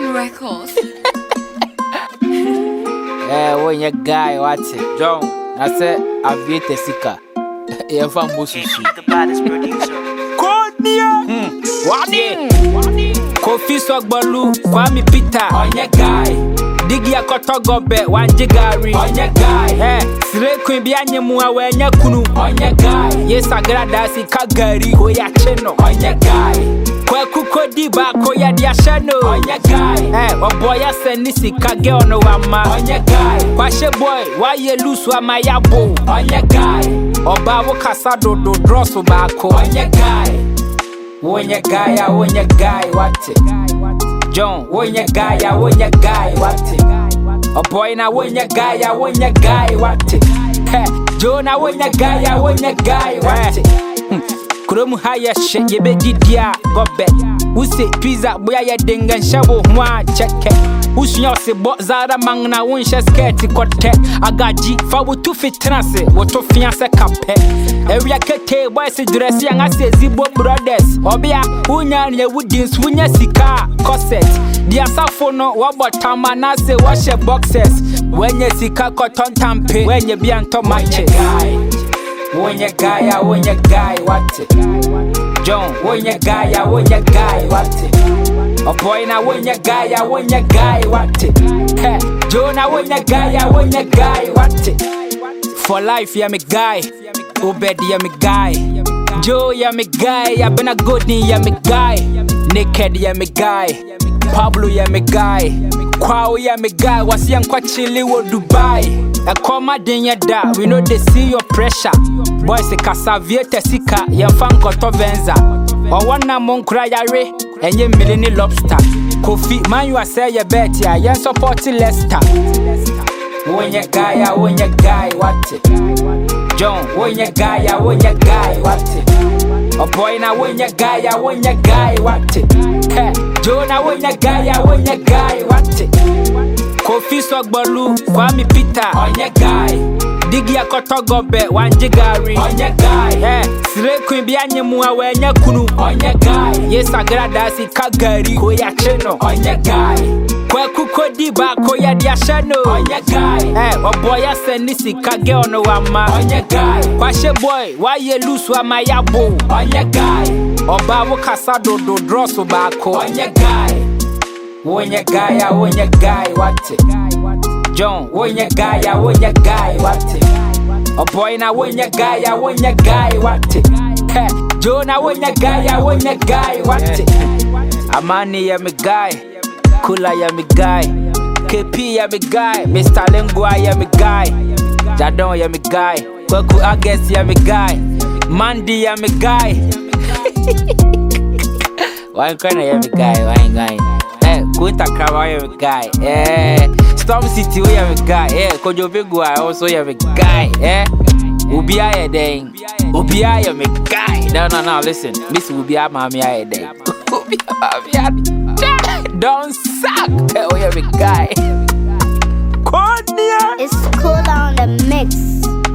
John Records. When you guy, what's it? John, I said, Aviate Sika. You're from Musushi. The baddest producer. Warning! Kofi Sogbalu, Kwame Peter. On your guy. Digi ya kotogobe, wanjigari. On your guy. Sile Queen Bianyamua, when ya kunu. On your guy. Yes, Agrada si Kagari, Koya Cheno. On your guy. Kwa kuko diba koya diashano. On your guy. Oboya senisi kage ono wama. On your guy. Kwashe boy, why you lose wa mayabo. On your guy. Obawo kasado do drosso bako. On your guy. When your guy, what it? John, when your guy, what it? A boy now when your guy, what it? Hey, John, when your guy, what it? Kuromu haya shit, ye be dia, go back. Who say pizza, boy, ya ding and shovel, one check it. Who's your say, but Zara Mangna, one shall sketty cotte. I got G, for 2 feet transit, what to fiance capet. Every kete, boy, say dress young, I say Zibo brothers. Obia, Unya, ye wouldn't swing a sika, corset. The asaphono, what about Tamana say, wash your boxes. When you sika cotton tampe, when you be on tomates. When your guy, what it? John, when your guy, what it? A boy now when your guy, what it? Hey, John, when your guy, what it? For life, yeah, me guy. Obed, yeah, me guy. Joe, yeah, me guy. I been a good knee, yeah, me guy. Naked, yeah, me guy. Pablo, yeah, me guy. Kwao, yeah, me guy. Was young kwa chili wo Dubai. A coma dinya da, we know they see your pressure. Boys, a casaviete sika, yan fan koto venza. Or one namon cryare, and ye millini lobster. Kofi, man, you are say your bet, ya, yan supporting Leicester. When your guy, what it? John, when your guy, what it? A boy now when your guy, what it? Hey, John, when your guy, what it? Kofi Sogbalu, Kwame Peter. On your guy. Digi ya kotogobe, wanjigari. On your guy. Sile Queen Bianyamua, when ya kunu. On your guy. Yes, Agrada si Kagari, Koya Cheno. On your guy. Kwa kuko diba koya diashano. On your guy. Oboya senisi kage ono wama. On your guy. Kwashe boy, why you lose wa mayabo. On your guy. Obawo kasado do drosso bako. On your guy. When your guy, what it? John, when your guy, what it? A boy now when your guy, what it? Hey, John, when your guy, what it? Amani, ya me guy. Kula, ya me guy. KP, ya me guy. Mr. Lengua, ya me guy. Jadon, ya me guy. Kwaku Ages, ya me guy. Mandy, ya me guy. Why can't ya me guy? Why guy? Kunta Krawa, you a guy. Storm City, we have a guy. Kojo Bigua, also you have a guy. Ubia a day. Ubia, you a guy. No, listen. Miss Ubia, mommy, I a day. Don't suck. We have a guy. It's cool on the mix.